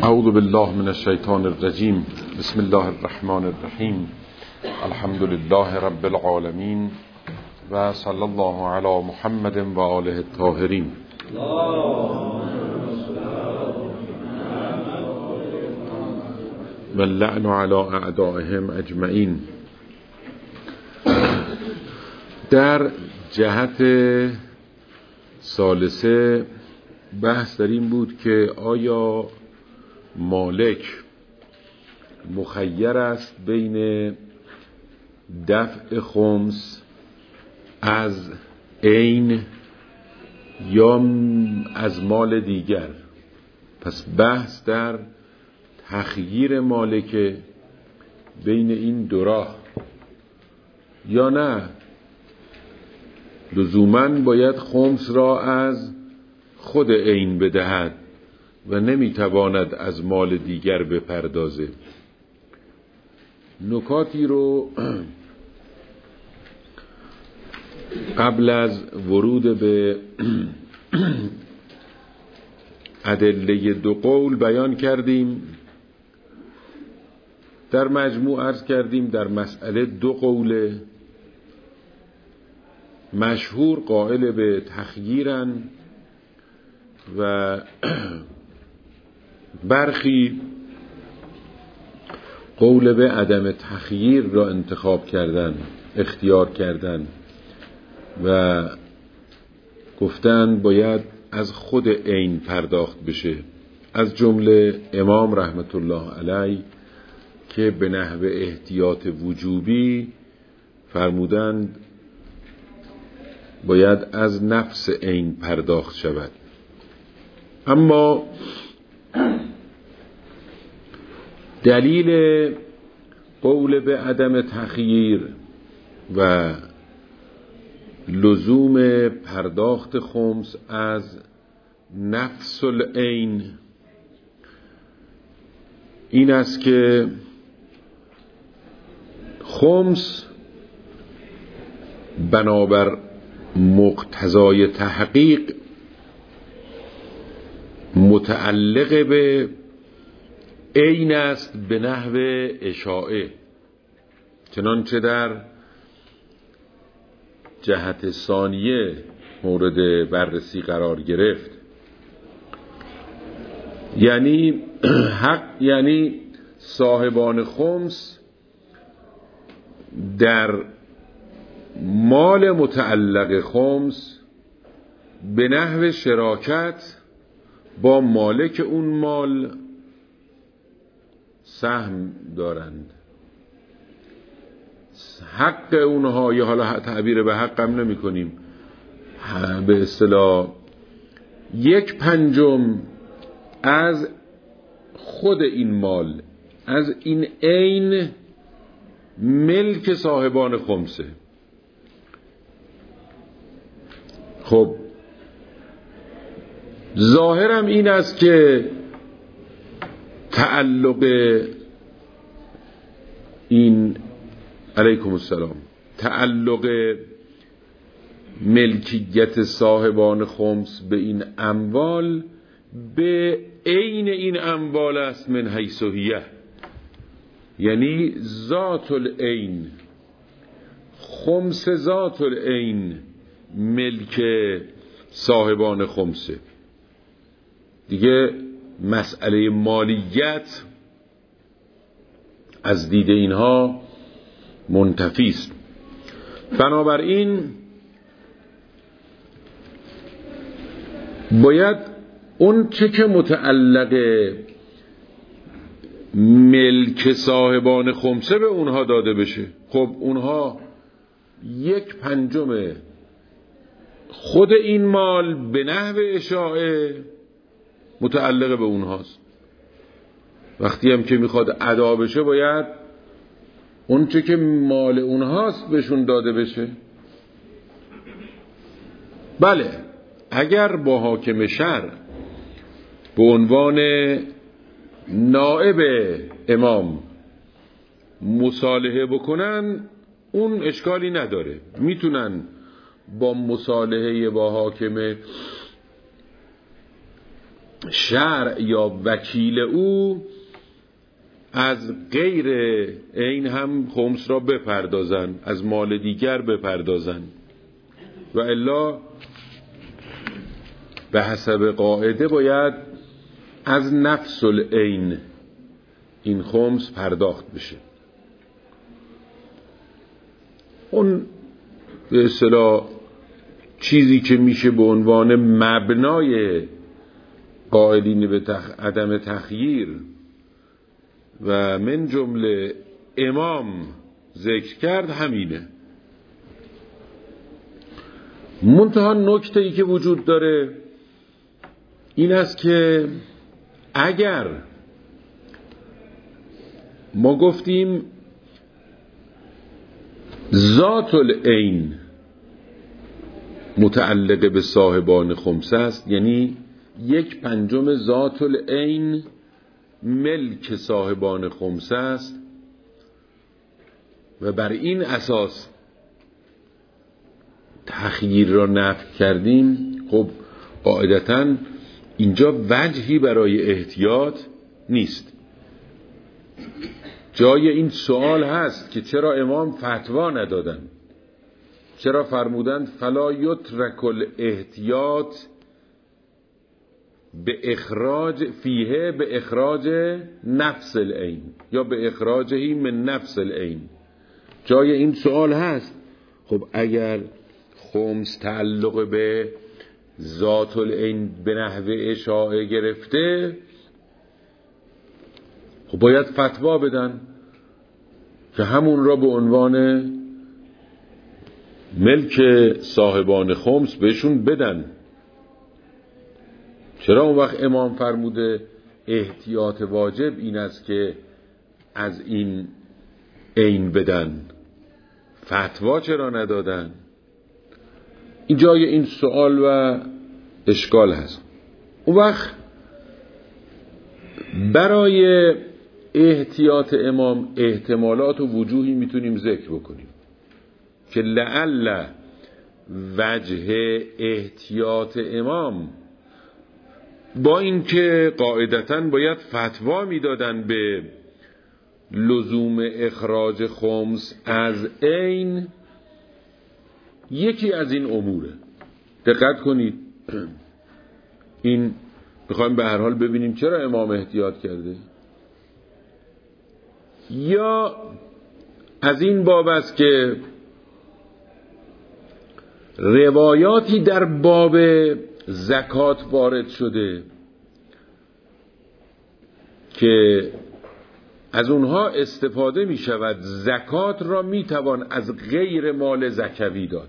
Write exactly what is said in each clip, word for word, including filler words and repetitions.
اعوذ بالله من الشیطان الرجیم. بسم الله الرحمن الرحیم. الحمد لله رب العالمین و صلی الله علی محمد و آله الطاهرین. و اللعن علی اعدائهم اجمعین. در جهت ثالثه بحث در این بود که آیا مالک مخیر است بین دفع خمس از عین یا از مال دیگر. پس بحث در تخییر مالک بین این دو راه، یا نه لزوماً باید خمس را از خود عین بدهد و نمیتواند از مال دیگر بپردازه. نکاتی رو قبل از ورود به ادله دو قول بیان کردیم. در مجموع عرض کردیم در مسئله دو قوله، مشهور قائل به تخییرن و برخی قول به عدم تخییر را انتخاب کردن، اختیار کردن و گفتن باید از خود عین پرداخت بشه، از جمله امام رحمت الله علیه که به نحو احتیاط وجوبی فرمودند باید از نفس عین پرداخت شود. اما دلیل قول به عدم تخییر و لزوم پرداخت خمس از نفس العین این است که خمس بنابر مقتضای تحقیق متعلق به عین است به نحو اشاعه، چنانچه در جهت ثانیه مورد بررسی قرار گرفت. یعنی حق یعنی صاحبان خمس در مال متعلق خمس به نحو شراکت با مالک اون مال سهم دارند. حق اونها، یا حالا تعبیر به حقم نمی کنیم، به اصطلاح یک پنجم از خود این مال، از این عین ملک صاحبان خمسه. خب ظاهرم این است که تعلق این علیکم السلام تعلق ملکیت صاحبان خمس به این اموال به عین این اموال است من حیث هی، یعنی ذات العین، خمس ذات العین ملک صاحبان خمسه. دیگه مسئله مالیت از دید اینها منتفی است. بنابراین باید اون چه که متعلق ملک صاحبان خمسه به اونها داده بشه. خب اونها یک پنجم خود این مال به نحو اشاعه متعلق به اونهاست. وقتی هم که میخواد ادا بشه باید اون چه که مال اونهاست بهشون داده بشه. بله، اگر با حاکم شرع به عنوان نائب امام مصالحه بکنن اون اشکالی نداره، میتونن با مصالحه با حاکم شرع یا وکیل او از غیر این هم خمس را بپردازن، از مال دیگر بپردازن، و الا به حسب قاعده باید از نفس العین این خمس پرداخت بشه. اون به اصطلاح چیزی که میشه به عنوان مبنای قائلین به تخ... عدم تخییر و من جمله امام ذکر کرد همینه. منتها نکته ای که وجود داره این است که اگر ما گفتیم ذات العین متعلق به صاحبان خمسه است، یعنی یک پنجم ذات العین ملک صاحبان خمسه است و بر این اساس تخییر را نفی کردیم، خب قاعدتاً اینجا وجهی برای احتیاط نیست. جای این سوال هست که چرا امام فتوا ندادن، چرا فرمودند فلا یترک الاحتیاط به اخراج فیه به اخراج نفس العین یا به اخراجهی من نفس العین. جای این سوال هست. خب اگر خمس تعلق به ذات العین به نحو اشاعه گرفته، خب باید فتوا بدن که همون را به عنوان ملک صاحبان خمس بهشون بدن. چرا اون وقت امام فرموده احتیاط واجب این است که از این عین بدن، فتوا چرا ندادن؟ این جای این سوال و اشکال هست. اون وقت برای احتیاط امام احتمالات و وجوهی میتونیم ذکر بکنیم که لعل وجه احتیاط امام با اینکه قاعدتاً باید فتوا میدادن به لزوم اخراج خمس از عین، یکی از این اموره. دقت کنید، این میخوایم به هر حال ببینیم چرا امام احتیاط کرده. یا از این باب است که روایاتی در باب زکات وارد شده که از اونها استفاده می شود زکات را می توان از غیر مال زکوی داد.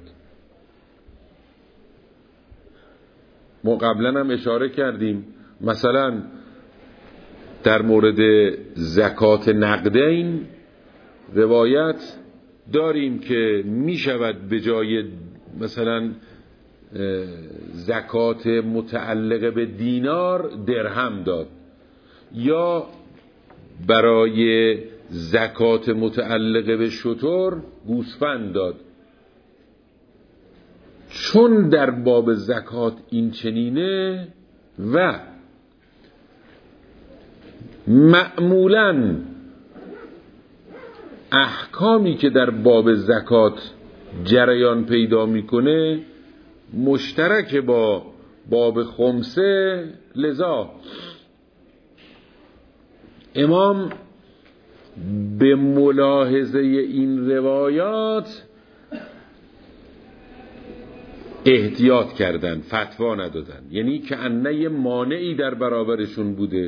ما قبلا هم اشاره کردیم، مثلا در مورد زکات نقدین روایت داریم که می شود به جای مثلا زکات متعلق به دینار درهم داد، یا برای زکات متعلق به شتر گوسفند داد. چون در باب زکات این چنینه و معمولاً احکامی که در باب زکات جریان پیدا میکنه مشترک با باب خمسه، لذا امام به ملاحظه این روایات احتیاط کردن، فتوا ندادن، یعنی که انه یه مانعی در برابرشون بوده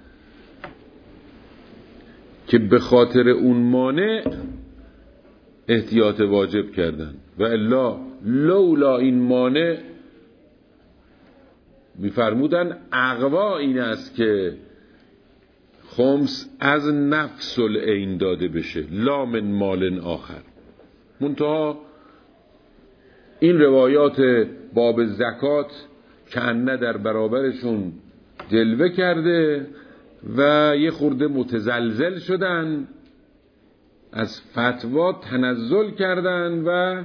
که به خاطر اون مانع احتیاط واجب کردن، و الا لولا این مانع میفرمودن اقوا این است که خمس از نفس العین داده بشه لا من مال آخر. منتها این روایات باب زکات که انه در برابرشون جلوه کرده و یه خورده متزلزل شدن، از فتوا تنزل کردن و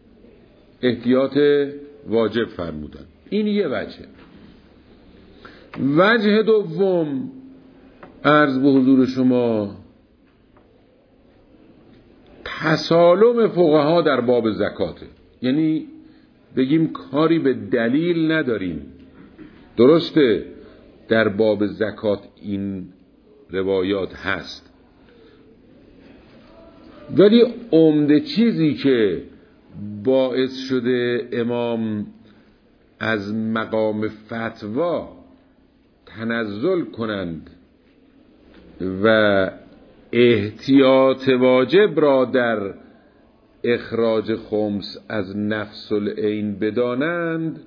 احتیاط واجب فرمودن. این یه وجه. وجه دوم عرض به حضور شما تسالم فقها در باب زکاته. یعنی بگیم کاری به دلیل نداریم، درسته در باب زکات این روایات هست، ولی عمده چیزی که باعث شده امام از مقام فتوا تنزل کنند و احتیاط واجب را در اخراج خمس از نفس العین بدانند،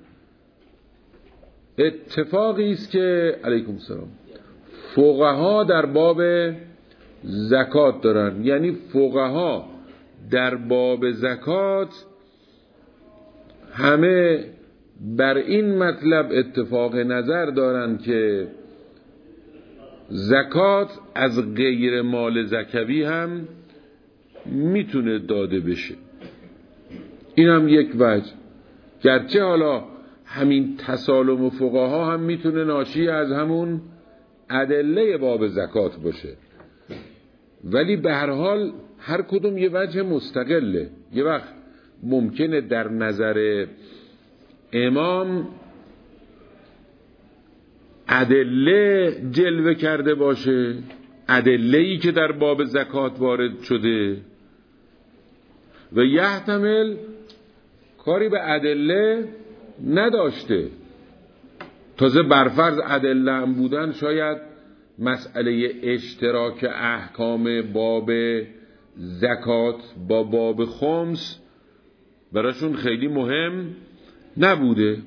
اتفاقی است که علیکم السلام فقها در باب زکات دارن. یعنی فقها در باب زکات همه بر این مطلب اتفاق نظر دارند که زکات از غیر مال زکوی هم میتونه داده بشه. این هم یک وجه، گرچه حالا همین تسالم فقها هم میتونه ناشی از همون ادله باب زکات باشه، ولی به هر حال هر کدوم یه وجه مستقله. یه وقت ممکنه در نظر امام ادله جلوه کرده باشه، ادله‌ای که در باب زکات وارد شده، و یحتمل کاری به ادله نداشته، تازه برفرض ادله هم بودن شاید مسئله اشتراک احکام باب زکات با باب خمس براشون خیلی مهم نبوده.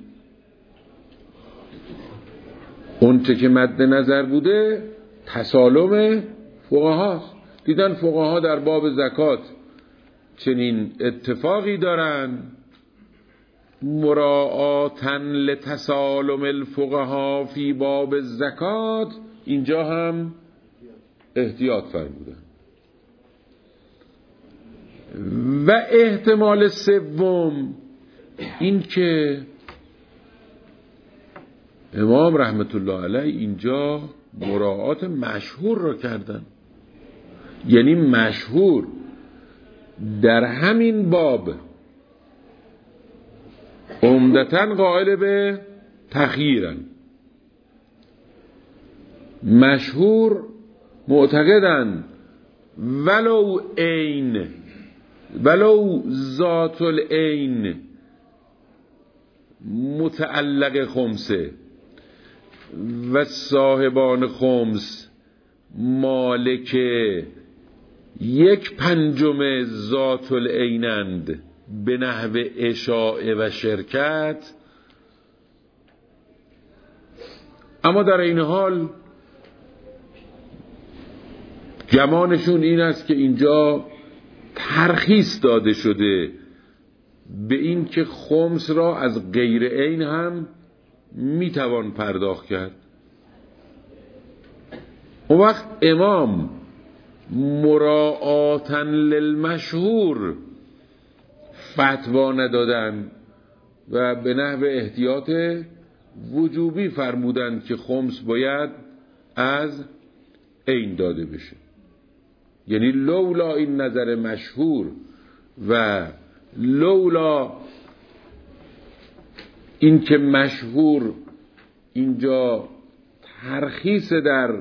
اون چه که مد نظر بوده تسالم فقهاست. دیدن فقها در باب زکات چنین اتفاقی دارن، مراعاتا لتسالم الفقها فی باب زکات، اینجا هم احتیاط فرمودن. و احتمال سوم این که امام رحمت الله علیه اینجا مراعات مشهور را کردن. یعنی مشهور در همین باب عمدتاً قائل به تخییرن، مشهور معتقدن ولو عین ولو ذات العین متعلق خمسه و صاحبان خمس مالک یک پنجم ذات العینند به نحو اشاعه و شرکت، اما در این حال گمانشون این است که اینجا ترخیص داده شده به این که خمس را از غیر عین هم میتوان پرداخت کرد. اون وقت امام مراعاتا للمشهور فتوا ندادن و به نحو احتیاط وجوبی فرمودند که خمس باید از عین داده بشه. یعنی لولا این نظر مشهور و لولا این که مشهور اینجا ترخیص در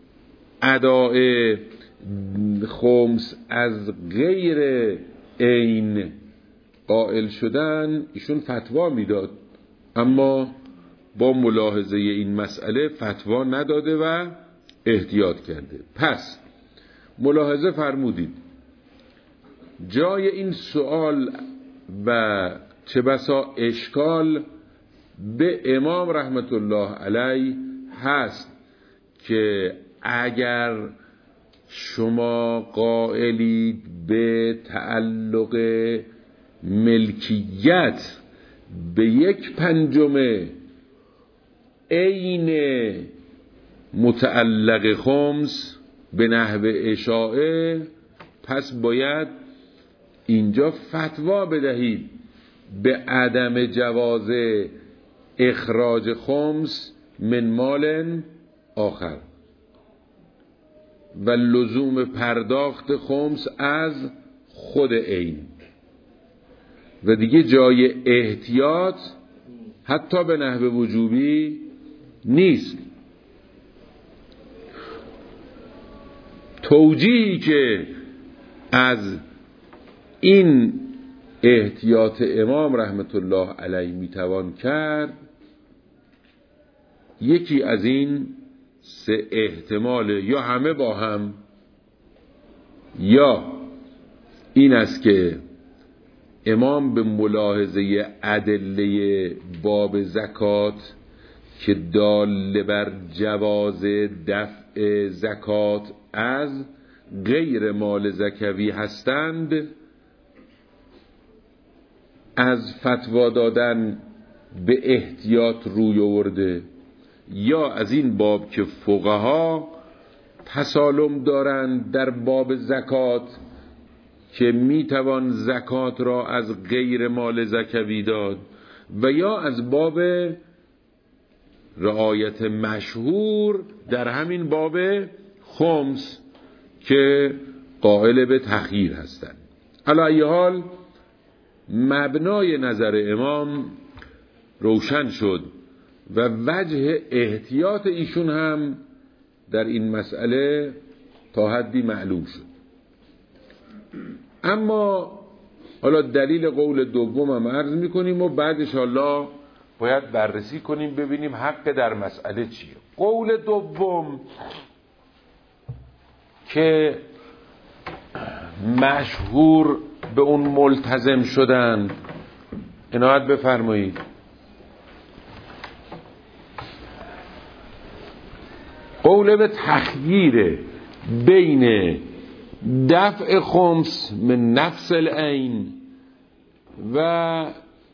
اداء خمس از غیر عین قائل شدن، ایشون فتوا میداد، اما با ملاحظه این مسئله فتوا نداده و احتیاط کرده. پس ملاحظه فرمودید جای این سوال و چه بسا اشکال به امام رحمت الله علیه هست که اگر شما قائلید به تعلق ملکیت به یک پنجم عین متعلق خمس به نحو اشاعه، پس باید اینجا فتوا بدهید به عدم جواز اخراج خمس من مال آخر و لزوم پرداخت خمس از خود عین و دیگه جای احتیاط حتی به نحو وجوبی نیست. توجیهی که از این احتیاط امام رحمت الله علیه میتوان کرد، یکی از این سه احتمال، یا همه با هم، یا این است که امام به ملاحظه ادله باب زکات که دال بر جواز دفع زکات از غیر مال زکوی هستند، از فتوا دادن به احتیاط روی آورده، یا از این باب که فقها تسالم دارند در باب زکات که میتوان زکات را از غیر مال زکوی داد، و یا از باب رعایت مشهور در همین باب خمس که قائل به تخییر هستند. علی ای حال مبنای نظر امام روشن شد و وجه احتیاط ایشون هم در این مسئله تا حدی معلوم شد. اما حالا دلیل قول دوم هم عرض میکنیم و بعد انشاءالله باید بررسی کنیم ببینیم حق در مسئله چیه. قول دوم که مشهور به اون ملتزم شدن، عنایت بفرمایید. قول به تخییر بین دفع خمس من نفس العین و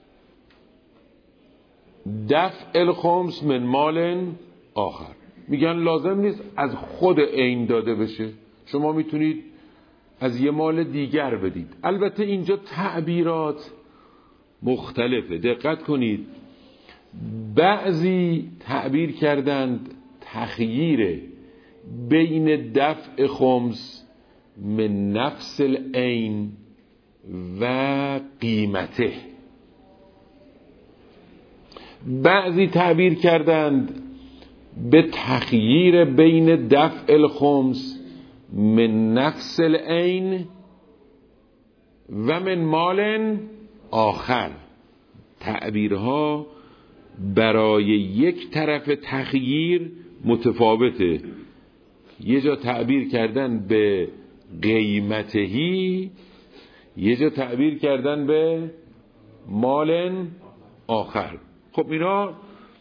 دفع الخمس من مال آخر. میگن لازم نیست از خود عین داده بشه، شما میتونید از یه مال دیگر بدید. البته اینجا تعبیرات مختلفه، دقت کنید. بعضی تعبیر کردند تخییر بین دفع خمس من نفس العین و قیمته، بعضی تعبیر کردند به تخییر بین دفع الخمس من نفس العین و من مال آخر. تعبیرها برای یک طرف تخییر متفاوته. یه جا تعبیر کردن به قیمتهی، یه جا تعبیر کردن به مال آخر. خب اینا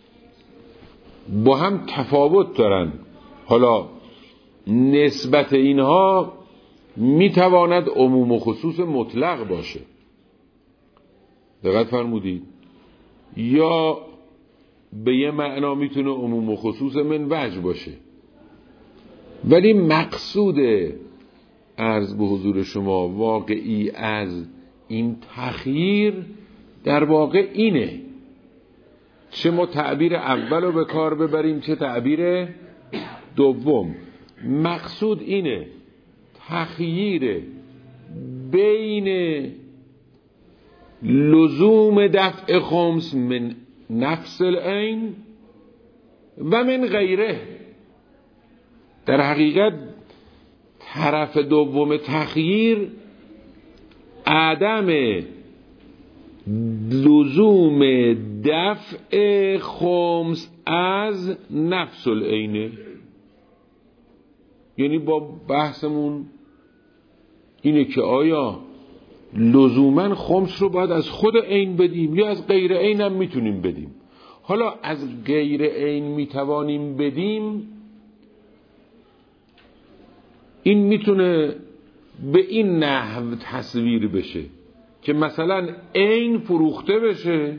با هم تفاوت دارن. حالا نسبت اینها میتواند عموم و خصوص مطلق باشه، دقت فرمودید، یا به یه معنا میتونه عموم و خصوص من وجه باشه. ولی مقصود عرض به حضور شما واقعی از این تخییر در واقع اینه، چه ما تعبیر اول رو به کار ببریم چه تعبیر دوم، مقصود اینه تخییر بین لزوم دفع خمس من نفس العین و من غیره. در حقیقت طرف دوم تخییر عدم لزوم دفع خمس از نفس العینه. یعنی با بحثمون اینه که آیا لزوماً خمس رو باید از خود عین بدیم یا از غیر عین هم میتونیم بدیم. حالا از غیر عین میتوانیم بدیم، این میتونه به این نحو تصویر بشه که مثلا عین فروخته بشه،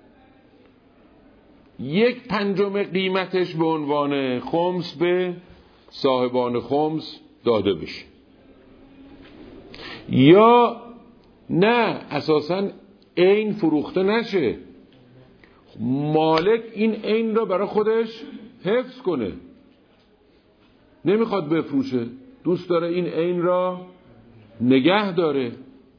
یک پنجم قیمتش به عنوان خمس به صاحبان خمس داده بشه، یا نه اساساً عین فروخته نشه، مالک این عین را برای خودش حفظ کنه، نمیخواد بفروشه، دوست داره این عین را نگه داره.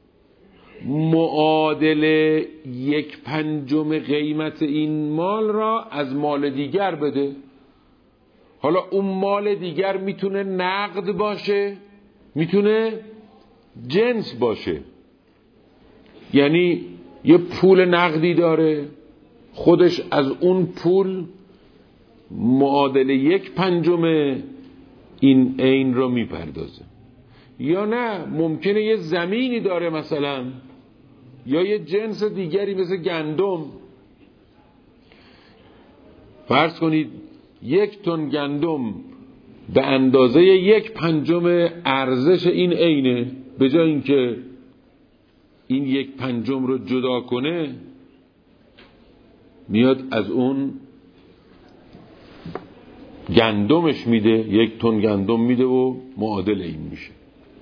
معادل یک پنجم قیمت این مال را از مال دیگر بده. حالا اون مال دیگر میتونه نقد باشه، میتونه جنس باشه، یعنی یه پول نقدی داره، خودش از اون پول معادل یک پنجم این عین رو میپردازه. یا نه ممکنه یه زمینی داره مثلا، یا یه جنس دیگری مثل گندم. فرض کنید یک تن گندم به اندازه یک پنجم ارزش این عینه، به جای اینکه این یک پنجم رو جدا کنه میاد از اون گندمش میده، یک تن گندم میده و معادل این میشه.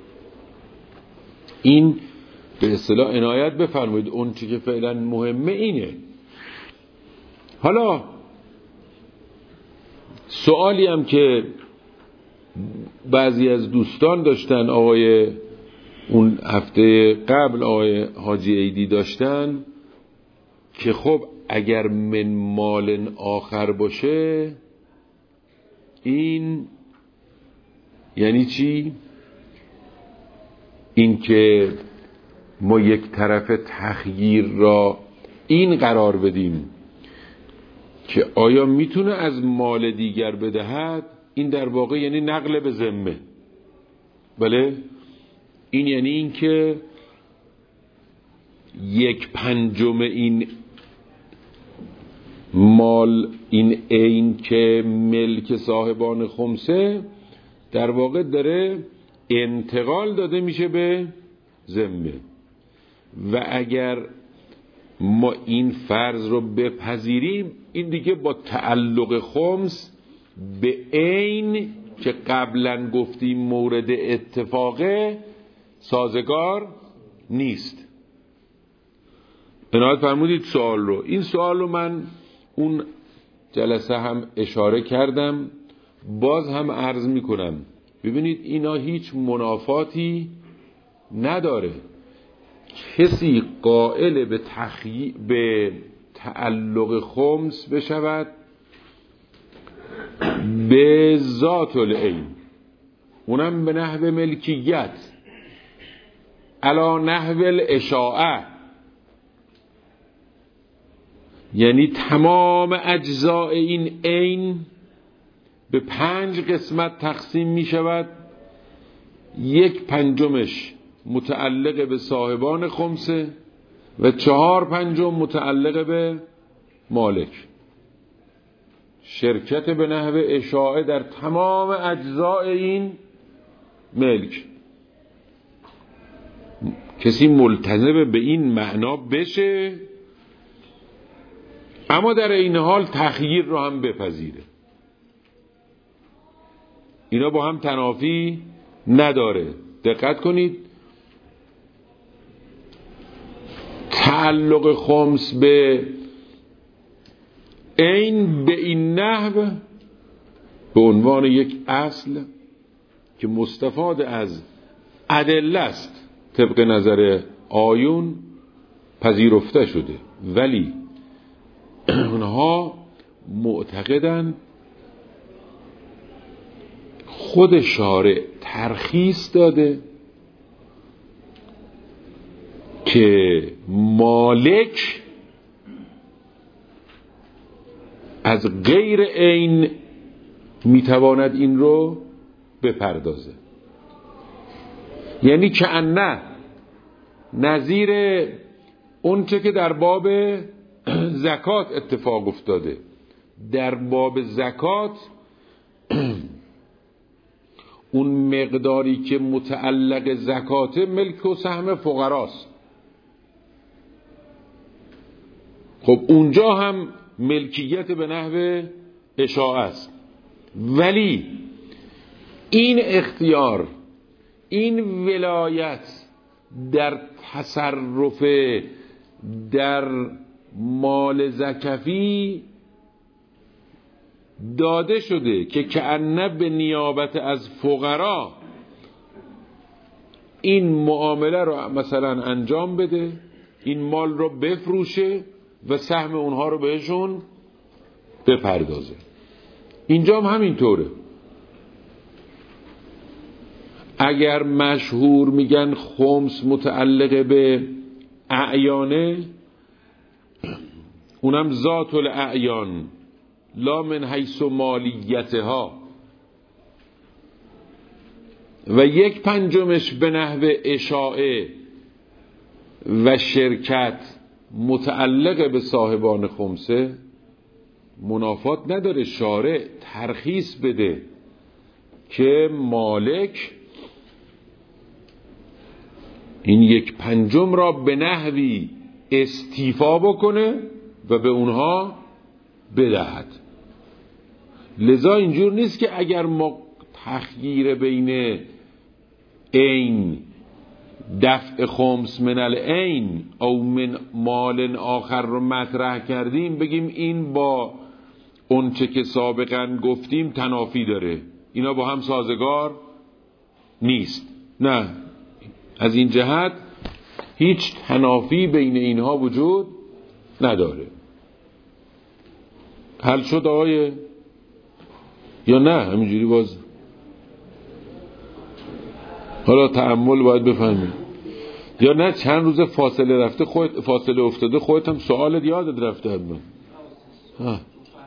این به اصطلاح عنایت بفرمایید، اون چی که فعلا مهمه اینه. حالا سوالی هم که بعضی از دوستان داشتن، آقای اون هفته قبل آقای حاجی عیدی داشتن که خب اگر من مال آخر باشه این یعنی چی؟ این که ما یک طرف تخییر را این قرار بدیم که آیا میتونه از مال دیگر بدهد، این در واقع یعنی نقل به ذمه. بله، این یعنی این که یک پنجم این مال، این عین که ملک صاحبان خمسه، در واقع داره انتقال داده میشه به ذمه. و اگر ما این فرض رو بپذیریم، این دیگه با تعلق خمس به عین که قبلا گفتیم مورد اتفاقه سازگار نیست. عنایت فرمودید سوال رو. این سوال رو من اون جلسه هم اشاره کردم، باز هم عرض میکنم. ببینید اینا هیچ منافاتی نداره. کسی قائل به تخیی... به تعلق خمس بشود به ذات العین، اونم به نحو ملکیت، علا نحو الاشاعه، یعنی تمام اجزاء این عین به پنج قسمت تقسیم می شود، یک پنجمش متعلق به صاحبان خمسه و چهار پنجم متعلق به مالک. شرکت به نحو اشاعه در تمام اجزاء این ملک. کسی ملتزم به این معنا بشه، اما در این حال تخییر رو هم بپذیره. اینا با هم تنافی نداره. دقت کنید، تعلق خمس به عین به این نحو به عنوان یک اصل که مستفاد از ادله است طبق نظر آیون پذیرفته شده، ولی اونها معتقدن خود شارع ترخیص داده که مالک از غیر عین میتواند این رو بپردازه. یعنی که نه نظیر اون چه که در باب زکات اتفاق افتاده. در باب زکات اون مقداری که متعلق زکات ملک و سهم فقراست. خب اونجا هم ملکیت به نحو اشاعه است، ولی این اختیار، این ولایت در تصرف در مال زکفی داده شده که کأنه به نیابت از فقرا این معامله رو مثلا انجام بده، این مال رو بفروشه و سهم اونها رو بهشون بپردازه. اینجا هم همینطوره. اگر مشهور میگن خمس متعلق به اعیانه، اونم ذات الاعیان لا من حیث مالیتها، و یک پنجمش به نحو اشاعه و شرکت متعلق به صاحبان خمسه، منافات نداره شارع ترخیص بده که مالک این یک پنجم را به نحوی استیفا بکنه و به اونها بدهد. لذا اینجور نیست که اگر ما تخییر بین عین دفع خمس من العین او من مال آخر رو مطرح کردیم بگیم این با اون چه که سابقا گفتیم تنافی داره، اینا با هم سازگار نیست. نه، از این جهت هیچ تنافی بین اینها وجود نداره. حل شد آقای یا نه همینجوری باز؟ حالا تأمل باید بفهمیم یا نه چند روز فاصله رفته خودت فاصله افتاده خودت هم سوالت یادت رفته حتما. ها،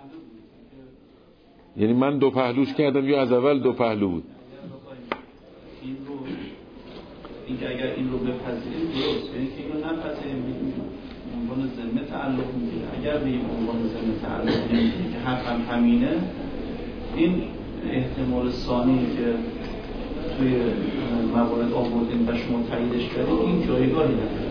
یعنی من دو پهلوش کردم یا از اول دو پهلو بود؟ این رو این که اگر این رو بپذیریم درست، یعنی که اینو نپذیریم عنوان ذمه تعلق میگیره. اگر به این عنوان ذمه تعلق میگیره که حقا همینه، این احتمال ثانی که توی موارد آوردین و شما تاییدش کردید این جایگاهی نداره.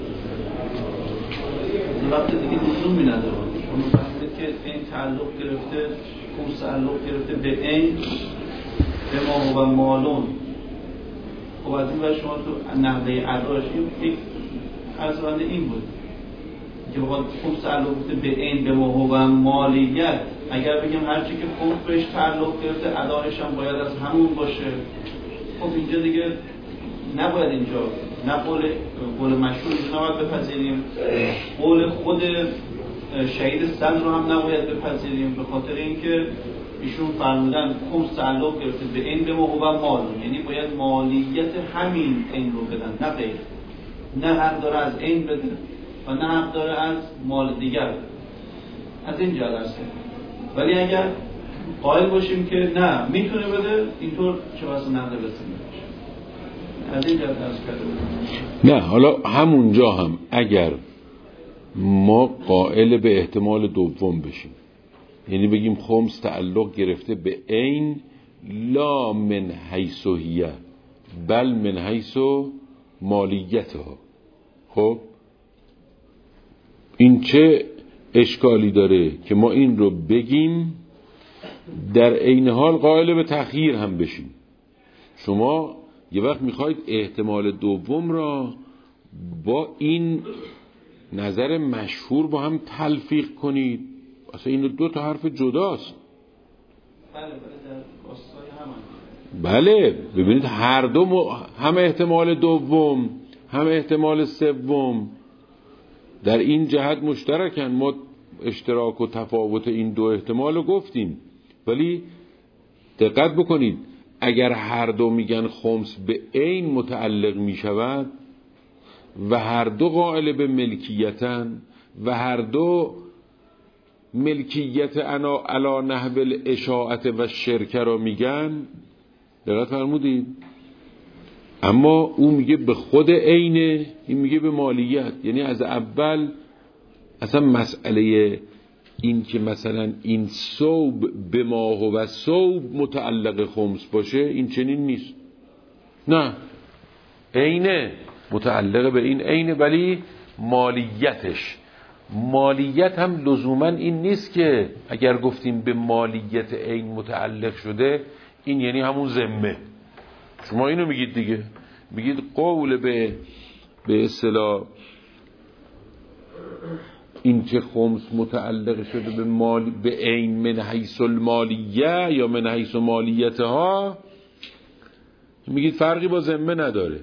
وقتی دیگه لزومی نداره. شما فهمید که این تعلق گرفته، خمس تعلق گرفته به این به ما و مالون. خب از این برای شما تو نحوه اداش یک عرض این بود که بخواد خمس تعلق گرفته به این به ما و مالیت، اگر بگیم هرچی که خمس بهش تعلق گرفته اداش هم باید از همون باشه، خب اینجا دیگه نباید اینجا نه قول قول مشهور نباید بپذیریم، قول خود شهید صدر رو هم نباید بپذیریم، به خاطر اینکه ایشون فرمودن خمس تعلق گرفته به این به ما و مال، یعنی باید مالیت همین این رو بدن نه غیر، نه حق داره از این بده و نه حق داره از مال دیگر بده. از این جهت است. ولی اگر قائل باشیم که نه میتونه بده، اینطور چه واسه نقل بسیم از این جهت درست کرده. نه، حالا همونجا هم اگر ما قائل به احتمال دوم بشیم، یعنی بگیم خمس تعلق گرفته به عین لا من حیث هیه بل من حیث مالیتها، خب این چه اشکالی داره که ما این رو بگیم در عین حال قائل به تأخیر هم بشیم؟ شما یه وقت میخواید احتمال دوم را با این نظر مشهور با هم تلفیق کنید، اصلا این دو تا حرف جداست. بله بله در راستای هم بله ببینید هر دو م... هم احتمال دوم هم احتمال سوم در این جهت مشترکن. ما اشتراک و تفاوت این دو احتمال رو گفتیم، ولی دقت بکنید اگر هر دو میگن خمس به عین متعلق میشود و هر دو قائل به ملکیتن و هر دو ملکیت انا علا نحو الاشاعت و شرکه را میگن، دقت فرمودید؟ اما او میگه به خود عینه، این میگه به مالیت. یعنی از اول اصلا مسئله این که مثلا این ثوب به ما و ثوب متعلق خمس باشه این چنین نیست. نه، عینه متعلق به این عینه، ولی مالیتش مالیت هم لزوما این نیست که اگر گفتیم به مالیت عین متعلق شده این یعنی همون ذمه. شما اینو میگید دیگه، میگید قول به به اصطلاح این که خمس متعلق شده به مال به عین من حیث المالیه یا من حیث مالیتها، میگید فرقی با ذمه نداره.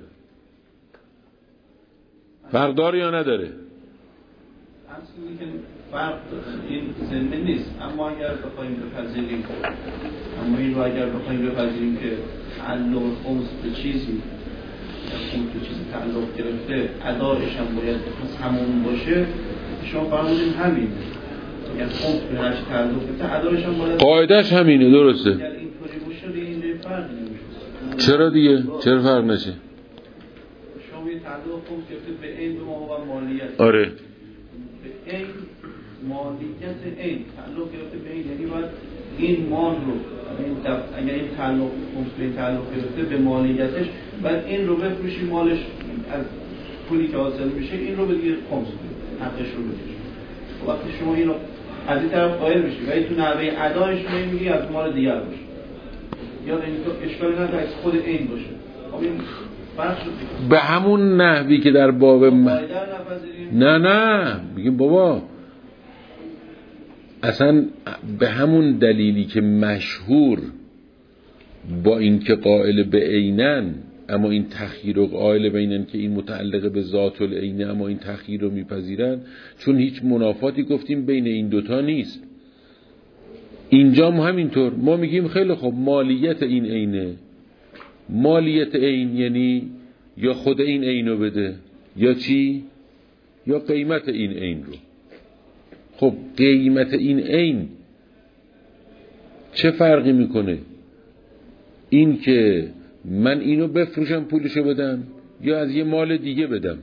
فرق داره یا نداره؟ اصلی که فرق این ذمه نیست، اما اگر بخوایم بپذیریم اما این رو اگر بخوایم بپذیریم که تعلق خمس به چیزی خمس به چیزی تعلق گرفته ادایش هم باید پس همون باشه، شما فرمودین همین اگر خمس به هر چی تعلق گرفته ادایش هم باید قاعدش همینه. درسته. اگر اینطوری باشه این فرق نمیشه. چرا دیگه؟ چرا فرق نشه؟ شما یه تعلق خمس گرفته به عین به ما و مالیت. آره. به عین مالیت عین تعلق گرفته به عین، یعنی باید این مال رو اگر این تعلق خمس به این تعلق گرفته به مالیتش بعد این رو بفروشی مالش از پولی که حاصل میشه این رو بگیر خمس حقش رو بگیر. وقتی شما این رو از این طرف قائل بشی ولی تو نحوه ادایش میگی از مال دیگر باشه یا این تو اشکالی نداره از خود این باشه. خب این به همون نحوی که در باب م... نه نه میگیم بابا اصلا به همون دلیلی که مشهور با اینکه قائل به عینن اما این تخییر رو قائل به اینن که این متعلق به ذات العینه اما این تخییر رو میپذیرن، چون هیچ منافاتی گفتیم بین این دوتا نیست. اینجا هم همینطور ما میگیم خیلی خوب مالیت این عینه، مالیت عین یعنی یا خود این عینو بده یا چی؟ یا قیمت این عین رو. خب قیمت این عین چه فرقی میکنه؟ این که من اینو بفروشم پولشو بدم یا از یه مال دیگه بدم،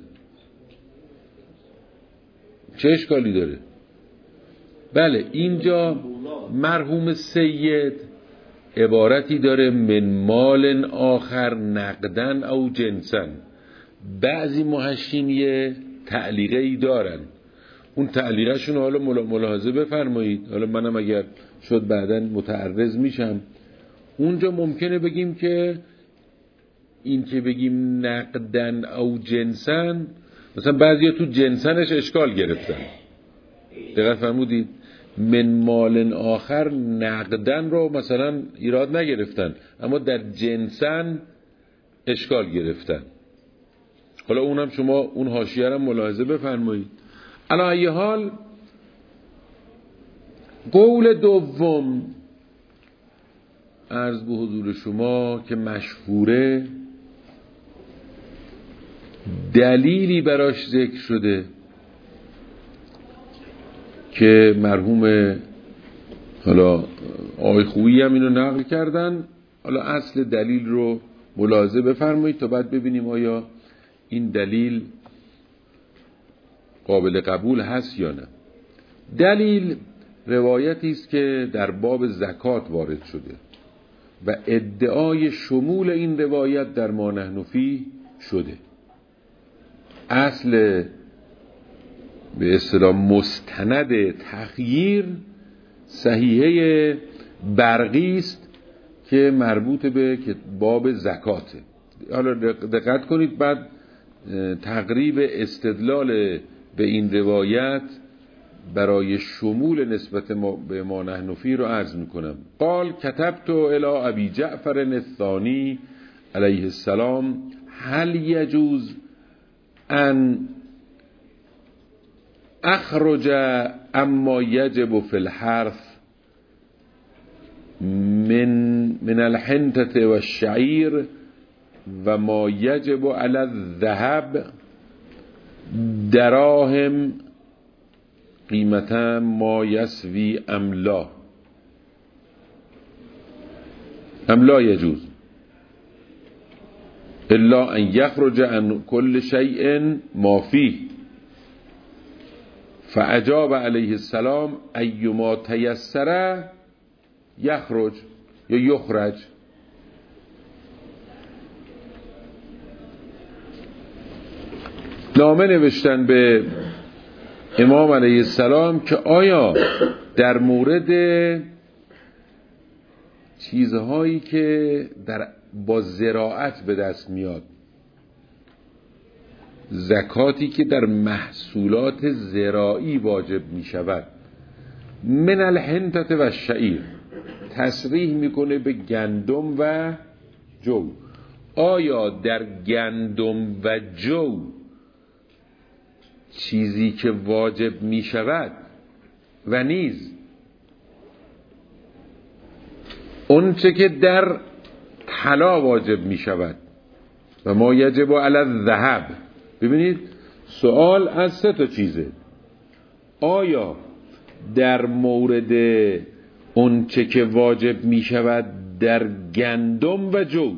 چه اشکالی داره؟ بله اینجا مرحوم سید عبارتی داره من مال آخر نقدن او جنسن. بعضی محشینیه تعلیقه ای دارن، اون تعلیقشون حالا ملاحظه بفرمایید، حالا منم اگر شد بعداً متعرض میشم. اونجا ممکنه بگیم که این که بگیم نقدن او جنسن، مثلا بعضیا تو جنسنش اشکال گرفتن، دقت فرمودید؟ من مال آخر نقدن رو مثلا ایراد نگرفتن اما در جنسن اشکال گرفتن. حالا اونم شما اون حاشیه رو ملاحظه بفرمایید. علی ای حال قول دوم عرض به حضور شما که مشهوره، دلیلی براش ذکر شده که مرحوم حالا آقای خویی هم اینو نقل کردن. حالا اصل دلیل رو ملاحظه بفرمایید تا بعد ببینیم آیا این دلیل قابل قبول هست یا نه. دلیل روایتی است که در باب زکات وارد شده و ادعای شمول این روایت در ما نحن فیه شده. اصل به اصطلاح مستند تخییر صحیحه برقی است که مربوط به باب زکاته. حالا دقت کنید، بعد تقریب استدلال به این روایت برای شمول نسبت ما به ما نحن فیه رو عرض میکنم. قال کتبت الی ابی جعفر الثانی علیه السلام هل یجوز ان اخرج اما یجب فی الحرث من من الحنطة والشعير و ما یجب علی الذهب دراهم قیمتا ما یسوی املا املا یجوز الا ان یخرج عن کل شیء ما فیه. فاجاب علیه السلام ایما تیسر یخرج یا یخرج. نامه نوشتن به امام علیه السلام که آیا در مورد چیزهایی که در با زراعت به دست میاد زکاتی که در محصولات زراعی واجب می شود، من الحنطة و الشعیر، تصریح میکنه به گندم و جو. آیا در گندم و جو چیزی که واجب می شود و نیز اون چه که در طلا واجب می شود و ما یجب علی الذهب. ببینید سوال از سه تا چیزه. آیا در مورد اون چه که واجب می شود در گندم و جو،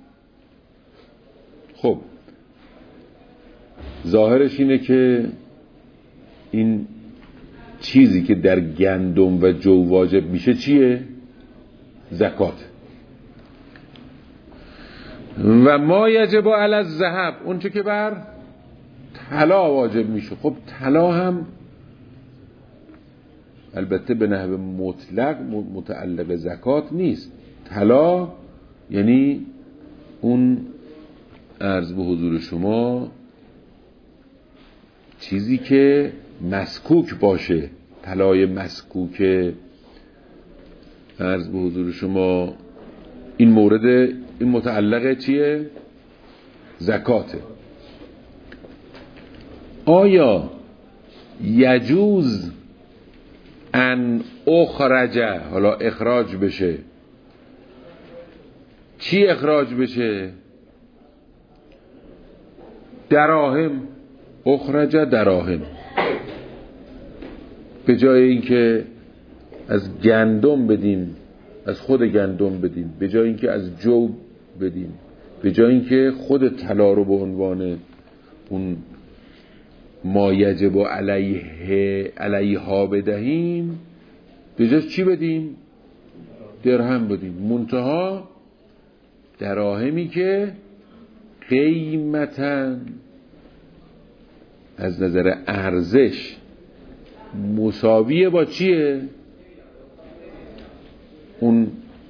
خب ظاهرش اینه که این چیزی که در گندم و جو واجب میشه چیه؟ زکات. و ما یجب علی الذهب، اون چه که بر طلا واجب میشه. خب طلا هم البته به نحو مطلق متعلق زکات نیست. طلا یعنی اون عرض به حضور شما چیزی که مسکوک باشه، طلای مسکوک. عرض به حضور شما این مورد این متعلق چیه؟ زکاته. آیا یجوز ان اخرجه، حالا اخراج بشه، چی اخراج بشه؟ دراهم. اخرجه دراهم. به جای اینکه از گندم بدیم، از خود گندم بدیم، به جای اینکه از جو بدیم، به جای اینکه خود طلا رو به عنوان اون ما یجب علیه علیها بدهیم، به جاش چی بدیم؟ درهم بدیم. منتها دراهمی که قیمتاً از نظر ارزش مساویه با چیه؟ اون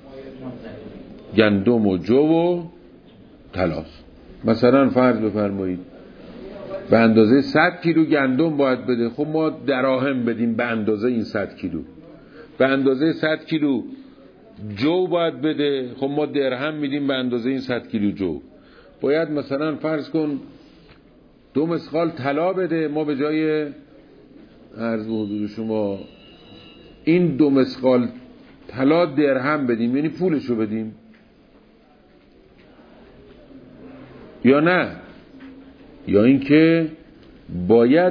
گندم و جو و طلاست. مثلا فرض بفرمایید به اندازه صد کیلو گندم باید بده، خب ما دراهم بدیم به اندازه این صد کیلو. به اندازه صد کیلو جو باید بده، خب ما درهم میدیم به اندازه این صد کیلو جو. باید مثلا فرض کن دو مسخال طلا بده، ما به جای عرض به حضور شما این دو مسخال طلا درهم بدیم، یعنی پولشو بدیم یا نه؟ یا اینکه باید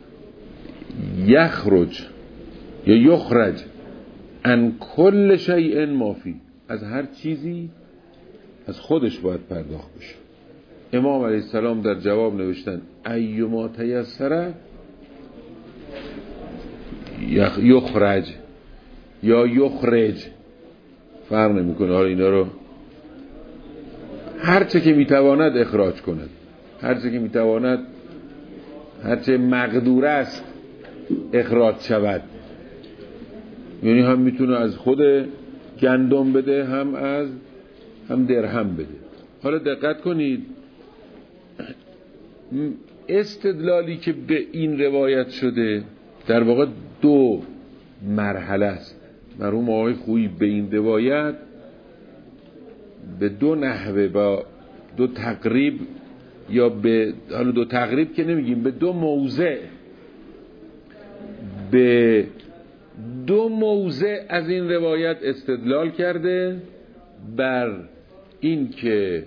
یخرج یا یخرج ان کل شیء ما فی، از هر چیزی از خودش باید پرداخت بشه. امام علیه السلام در جواب نوشتن ایما تیسره یخرج یا یخرج، فرق نمیکنه. حالا اینا رو هر چه که میتواند اخراج کند، هر چه که میتواند، هر چه مقدور است اخراج شود. یعنی هم میتونه از خود گندم بده، هم از هم درهم بده. حالا دقت کنید، استدلالی که به این روایت شده در واقع دو مرحله است. مرحوم آقای خویی به این روایت به دو نحوه، با دو تقریب، یا به حالا دو تقریب که نمیگیم، به دو موضع، به دو موضع از این روایت استدلال کرده بر این که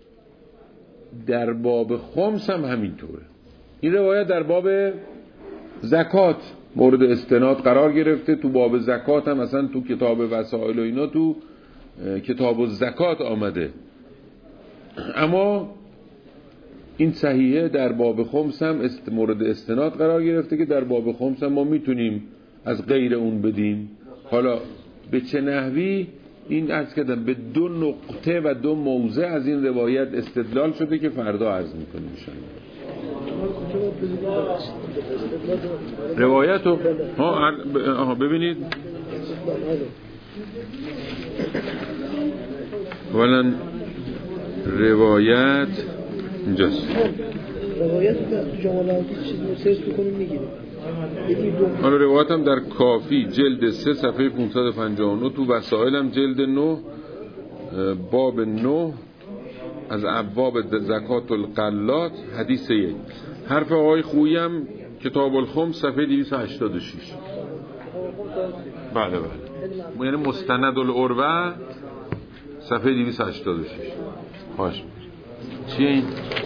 در باب خمس هم همینطوره. این روایت در باب زکات مورد استناد قرار گرفته، تو باب زکات هم مثلا تو کتاب وسائل و اینا تو کتاب الزکات آمده، اما این صحیحه در باب خمس هم است مورد استناد قرار گرفته که در باب خمس هم ما میتونیم از غیر اون بدیم. حالا به چه نحوی این عرض کردم به دو نقطه و دو موضع از این روایت استدلال شده که فردا عرض میکنیم انشاءالله. روایت رو ها ببینید، اولا روایت اینجاست. روایت تو جامع الحدیث چیزی سرچ می‌کنیم می‌گیریم. حالا روایت هم در کافی جلد سه صفحه پانصد و پنجاه و نه، تو وسائل هم جلد نه باب نه از ابواب زکات القلات حدیث یک. حرف آقای خویی هم کتاب الخمس صفحه دویست و هشتاد و شش. بله بله، یعنی مستند العروه صفحه دویست و هشتاد و شش. خواهش چیه این؟